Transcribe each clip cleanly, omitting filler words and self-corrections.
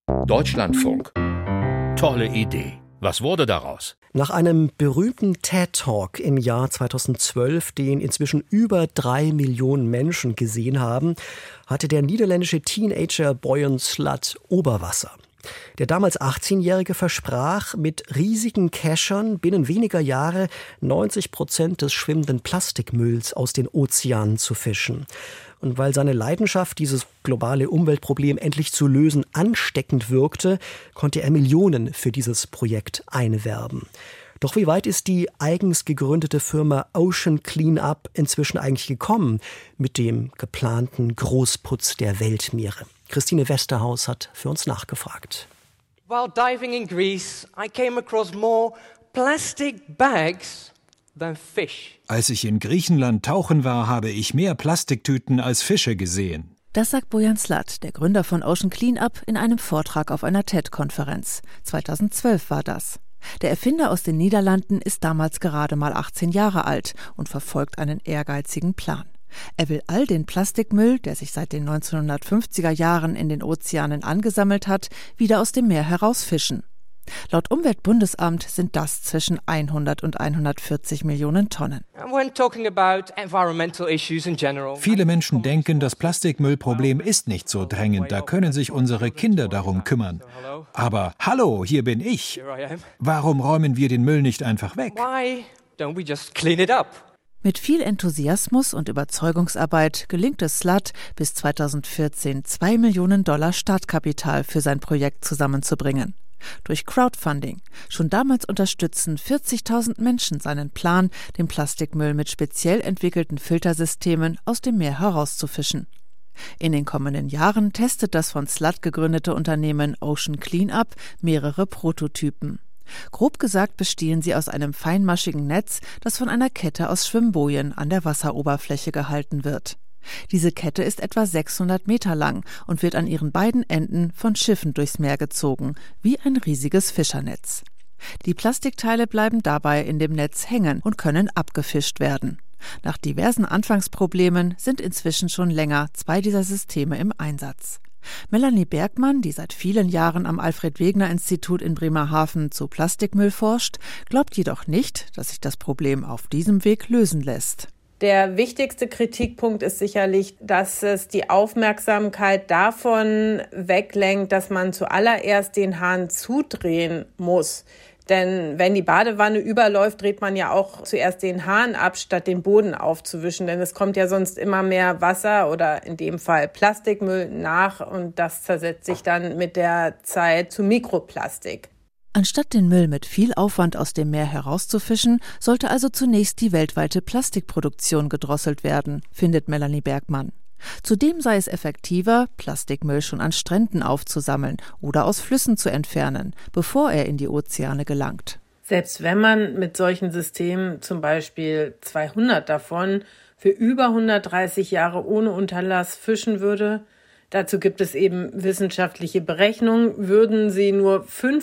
Deutschlandfunk. Tolle Idee. Was wurde daraus? Nach einem berühmten TED-Talk im Jahr 2012, den inzwischen über 3 Millionen Menschen gesehen haben, hatte der niederländische Teenager Boyan Slat Oberwasser. Der damals 18-Jährige versprach, mit riesigen Keschern binnen weniger Jahre 90% des schwimmenden Plastikmülls aus den Ozeanen zu fischen. Und weil seine Leidenschaft, dieses globale Umweltproblem endlich zu lösen, ansteckend wirkte, konnte er Millionen für dieses Projekt einwerben. Doch wie weit ist die eigens gegründete Firma Ocean Cleanup inzwischen eigentlich gekommen mit dem geplanten Großputz der Weltmeere? Christine Westerhaus hat für uns nachgefragt. While diving in Greece, I came across more plastic bags than fish. Als ich in Griechenland tauchen war, habe ich mehr Plastiktüten als Fische gesehen. Das sagt Boyan Slat, der Gründer von Ocean Cleanup, in einem Vortrag auf einer TED-Konferenz. 2012 war das. Der Erfinder aus den Niederlanden ist damals gerade mal 18 Jahre alt und verfolgt einen ehrgeizigen Plan. Er will all den Plastikmüll, der sich seit den 1950er Jahren in den Ozeanen angesammelt hat, wieder aus dem Meer herausfischen. Laut Umweltbundesamt sind das zwischen 100 und 140 Millionen Tonnen. Viele Menschen denken, das Plastikmüllproblem ist nicht so drängend, da können sich unsere Kinder darum kümmern. Aber hallo, hier bin ich. Warum räumen wir den Müll nicht einfach weg? Mit viel Enthusiasmus und Überzeugungsarbeit gelingt es Slat, bis 2014 $2 Millionen Startkapital für sein Projekt zusammenzubringen. Durch Crowdfunding. Schon damals unterstützen 40.000 Menschen seinen Plan, den Plastikmüll mit speziell entwickelten Filtersystemen aus dem Meer herauszufischen. In den kommenden Jahren testet das von Slat gegründete Unternehmen Ocean Cleanup mehrere Prototypen. Grob gesagt bestehen sie aus einem feinmaschigen Netz, das von einer Kette aus Schwimmbojen an der Wasseroberfläche gehalten wird. Diese Kette ist etwa 600 Meter lang und wird an ihren beiden Enden von Schiffen durchs Meer gezogen, wie ein riesiges Fischernetz. Die Plastikteile bleiben dabei in dem Netz hängen und können abgefischt werden. Nach diversen Anfangsproblemen sind inzwischen schon länger 2 dieser Systeme im Einsatz. Melanie Bergmann, die seit vielen Jahren am Alfred-Wegener-Institut in Bremerhaven zu Plastikmüll forscht, glaubt jedoch nicht, dass sich das Problem auf diesem Weg lösen lässt. Der wichtigste Kritikpunkt ist sicherlich, dass es die Aufmerksamkeit davon weglenkt, dass man zuallererst den Hahn zudrehen muss. Denn wenn die Badewanne überläuft, dreht man ja auch zuerst den Hahn ab, statt den Boden aufzuwischen. Denn es kommt ja sonst immer mehr Wasser oder in dem Fall Plastikmüll nach und das zersetzt sich dann mit der Zeit zu Mikroplastik. Anstatt den Müll mit viel Aufwand aus dem Meer herauszufischen, sollte also zunächst die weltweite Plastikproduktion gedrosselt werden, findet Melanie Bergmann. Zudem sei es effektiver, Plastikmüll schon an Stränden aufzusammeln oder aus Flüssen zu entfernen, bevor er in die Ozeane gelangt. Selbst wenn man mit solchen Systemen zum Beispiel 200 davon für über 130 Jahre ohne Unterlass fischen würde, dazu gibt es eben wissenschaftliche Berechnungen, würden sie nur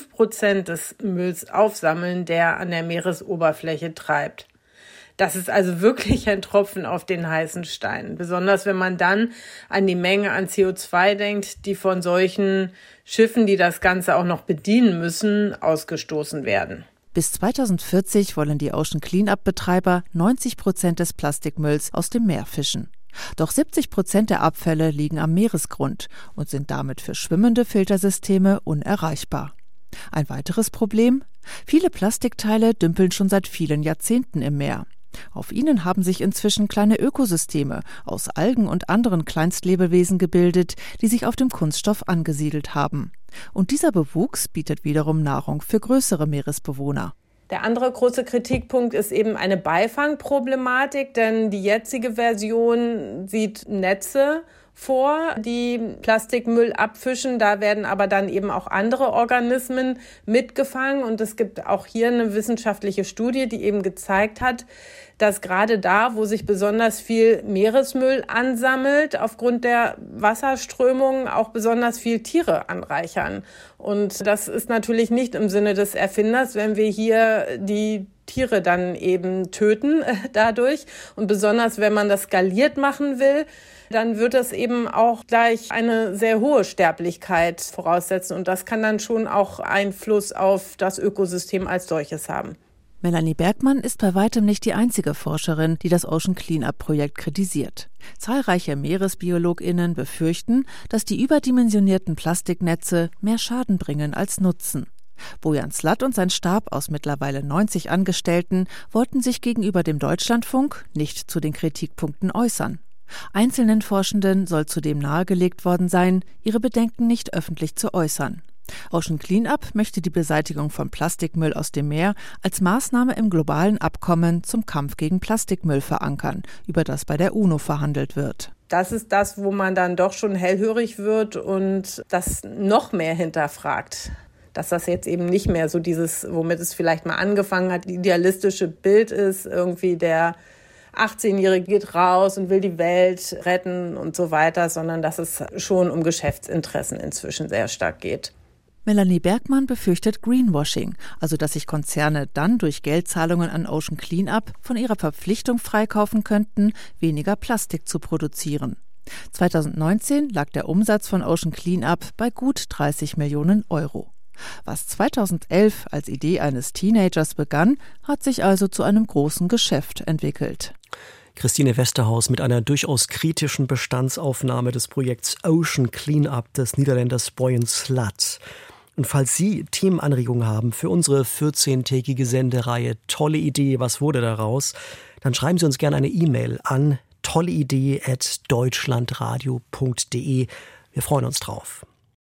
5% des Mülls aufsammeln, der an der Meeresoberfläche treibt. Das ist also wirklich ein Tropfen auf den heißen Stein. Besonders wenn man dann an die Menge an CO2 denkt, die von solchen Schiffen, die das Ganze auch noch bedienen müssen, ausgestoßen werden. Bis 2040 wollen die Ocean Cleanup-Betreiber 90% des Plastikmülls aus dem Meer fischen. Doch 70% der Abfälle liegen am Meeresgrund und sind damit für schwimmende Filtersysteme unerreichbar. Ein weiteres Problem? Viele Plastikteile dümpeln schon seit vielen Jahrzehnten im Meer. Auf ihnen haben sich inzwischen kleine Ökosysteme aus Algen und anderen Kleinstlebewesen gebildet, die sich auf dem Kunststoff angesiedelt haben. Und dieser Bewuchs bietet wiederum Nahrung für größere Meeresbewohner. Der andere große Kritikpunkt ist eben eine Beifangproblematik, denn die jetzige Version sieht Netze vor, die Plastikmüll abfischen. Da werden aber dann eben auch andere Organismen mitgefangen. Und es gibt auch hier eine wissenschaftliche Studie, die eben gezeigt hat, dass gerade da, wo sich besonders viel Meeresmüll ansammelt, aufgrund der Wasserströmungen auch besonders viel Tiere anreichern. Und das ist natürlich nicht im Sinne des Erfinders, wenn wir hier die Tiere dann eben töten dadurch. Und besonders, wenn man das skaliert machen will, dann wird das eben auch gleich eine sehr hohe Sterblichkeit voraussetzen. Und das kann dann schon auch Einfluss auf das Ökosystem als solches haben. Melanie Bergmann ist bei weitem nicht die einzige Forscherin, die das Ocean Cleanup-Projekt kritisiert. Zahlreiche MeeresbiologInnen befürchten, dass die überdimensionierten Plastiknetze mehr Schaden bringen als Nutzen. Bojan Slat und sein Stab aus mittlerweile 90 Angestellten wollten sich gegenüber dem Deutschlandfunk nicht zu den Kritikpunkten äußern. Einzelnen Forschenden soll zudem nahegelegt worden sein, ihre Bedenken nicht öffentlich zu äußern. Ocean Cleanup möchte die Beseitigung von Plastikmüll aus dem Meer als Maßnahme im globalen Abkommen zum Kampf gegen Plastikmüll verankern, über das bei der UNO verhandelt wird. Das ist das, wo man dann doch schon hellhörig wird und das noch mehr hinterfragt. Dass das jetzt eben nicht mehr so dieses, womit es vielleicht mal angefangen hat, idealistische Bild ist, irgendwie der 18-Jährige geht raus und will die Welt retten und so weiter, sondern dass es schon um Geschäftsinteressen inzwischen sehr stark geht. Melanie Bergmann befürchtet Greenwashing, also dass sich Konzerne dann durch Geldzahlungen an Ocean Cleanup von ihrer Verpflichtung freikaufen könnten, weniger Plastik zu produzieren. 2019 lag der Umsatz von Ocean Cleanup bei gut 30 Millionen Euro. Was 2011 als Idee eines Teenagers begann, hat sich also zu einem großen Geschäft entwickelt. Christine Westerhaus mit einer durchaus kritischen Bestandsaufnahme des Projekts Ocean Cleanup des Niederländers Boyan Slat. Und falls Sie Themenanregungen haben für unsere 14-tägige Sendereihe Tolle Idee, was wurde daraus? Dann schreiben Sie uns gerne eine E-Mail an tolleidee@deutschlandradio.de. Wir freuen uns drauf.